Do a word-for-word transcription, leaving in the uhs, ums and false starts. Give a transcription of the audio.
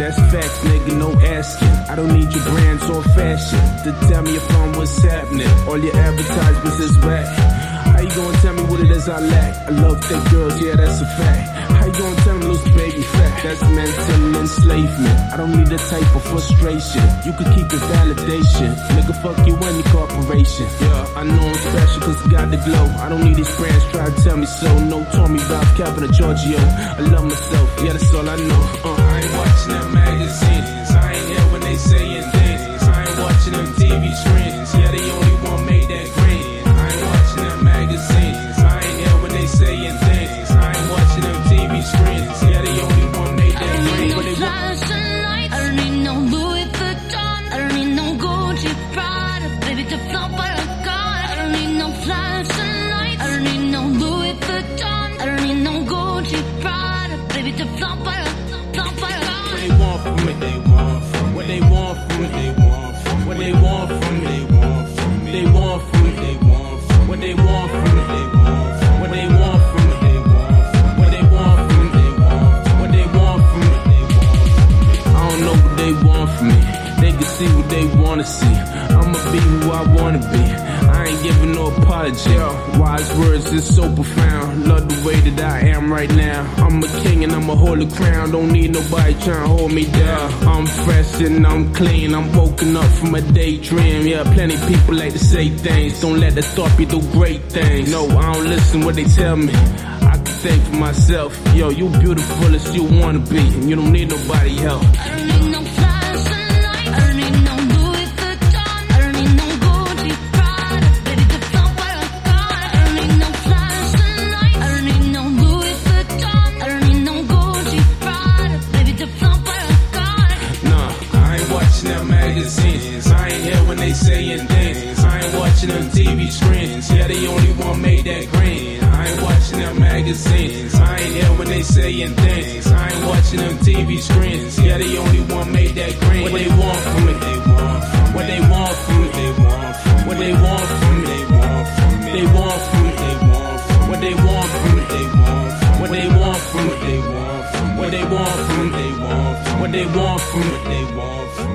That's facts, nigga, no asking. I don't need your brands or fashion to tell me if I'm what's happening. All your advertisements is whack. How you gonna tell me what it is I lack? I love thick girls, yeah, that's a fact. How you gonna tell me those baby fat? That's mental enslavement. I don't need that type of frustration. You could keep it validation. Nigga, fuck you and your corporation. Yeah, I know I'm special cause I got the glow. I don't need these brands try to tell me so. No Tommy Bob, Calvin or Giorgio. I love myself, yeah, that's all I know. Uh, I ain't watching them magazines. I ain't here when they saying things. I ain't watching them T V screens. Yeah, they only one made that green. I ain't watching them magazines. I ain't here when they saying things. I ain't watching them T V screens. Yeah, they only one made that green. I don't need no flashing lights. I don't need no Louis Vuitton. I don't need no Gucci Prada. Baby, to flop by a car. I don't need no flashing lights. I don't need no Louis Vuitton. I don't need no Gucci Prada. Baby, to flop by a flop by a car. What they want from me? They want from me. What they want from me? They want from me. What they want from me? They want from me. They want from me. They want from me. What they want from me? They want from me. What they want from me? They want from me. What they want from me? They want from me. What they want from me? They want from me. I don't know what they want from me. They can see what they wanna see. I'ma be who I wanna be. I ain't giving no apology. Yo, wise words is so profound. Love the way that I am right now. I'm a king and I'ma hold the crown. Don't need nobody trying to hold me down. I'm fresh and I'm clean. I'm woken up from a daydream. Yeah, plenty people like to say things. Don't let that thought be do great things. No, I don't listen what they tell me. I can think for myself. Yo, you beautiful as you wanna be. And you don't need nobody help. I don't need no flashing lights. I don't need no Louis Vuitton. I don't need no Gucci Prada. Baby, to flop by a car. I don't need no flashing lights. I don't need no Louis Vuitton. I don't need no Gucci Prada. Baby, to flop by a car. Nah, I ain't watching them magazines. I ain't here when they saying things. I ain't watching them T V screens. Yeah, they only one made that green. I ain't watching them magazines. I ain't here when they saying things. I ain't watching them T V screens. Yeah, they only one made that green. What they want from me? They want from me. What they want from me? They want from me. What they want from me? They want from me. They want from me. They want from me. What they want from me? They want from me. What they want from me? They want from me. What they want from me? They want from me. What they want from me? They want from me.